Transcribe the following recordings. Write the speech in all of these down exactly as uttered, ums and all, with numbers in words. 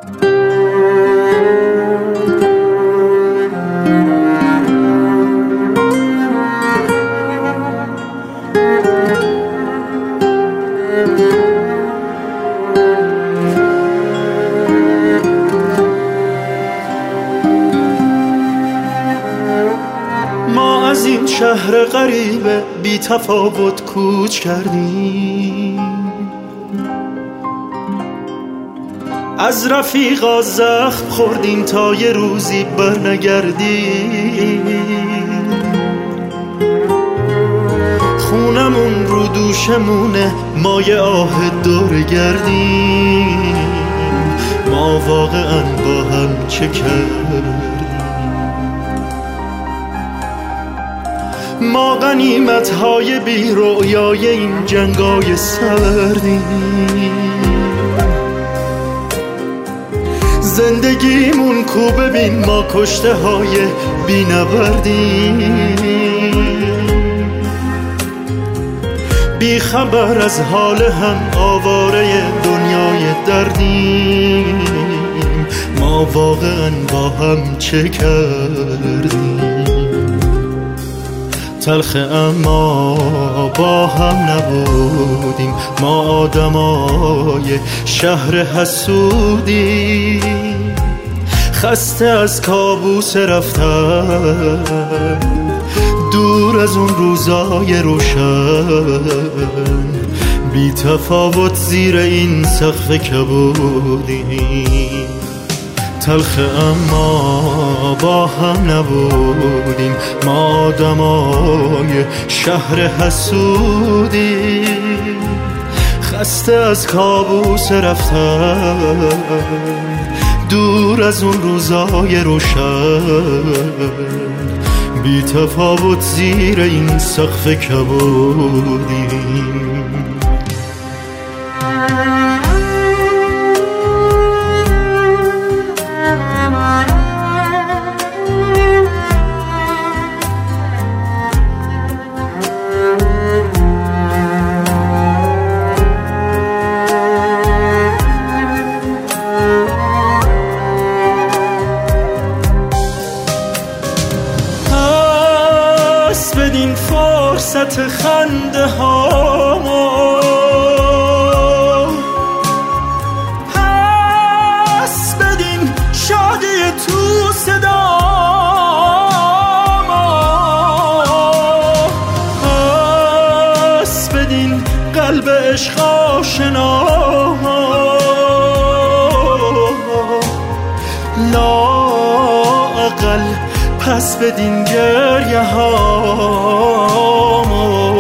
ما از این شهر غریبه بی تفاوت کوچ کردیم، از رفیقا زخم خوردیم تا یه روزی برنگردیم. خونمون رو دوشمونه، ما یه آه دور گردیم. ما واقعا با هم چه کردیم؟ ما غنیمت های بی رویای این جنگای سردیم. زندگیمون کو ببین، ما کشته های بی نبردیم. بی خبر از حال هم، آواره دنیای دردیم. ما واقعا با هم چه کردیم؟ تلخ اما با هم نبودیم، ما آدمای شهر حسودیم. خسته از کابوس رفتن، دور از اون روزای روشن. بی تفاوت زیر این سقف کبودیم. تلخ اما با هم نبودیم، ما آدمای شهر حسودیم. خسته از کابوس رفتن، دور از اون روزای روشن. بی تفاوت زیر این سقف کبودیم. بدین فرصت خنده هامو، پس بدین شادی تو صدامو، پس بدین قلب عشق آشنا. لااقل پس بدین گریه هامو.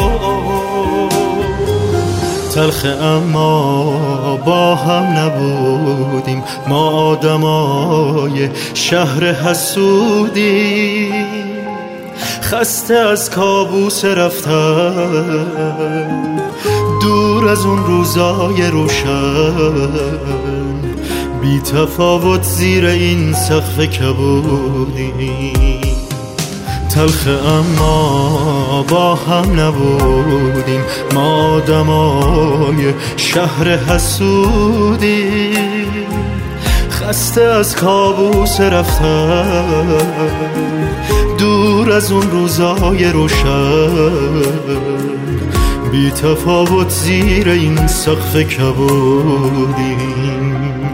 تلخ اما با هم نبودیم، ما آدمای شهر حسودیم. خسته از کابوس رفتن، دور از اون روزای روشن. بی تفاوت زیر این سقف کبودیم. تلخ اما با هم نبودیم، ما آدمای شهر حسودیم. خسته از کابوس رفتن، دور از اون روزای روشن. بی تفاوت زیر این سقف کبودیم.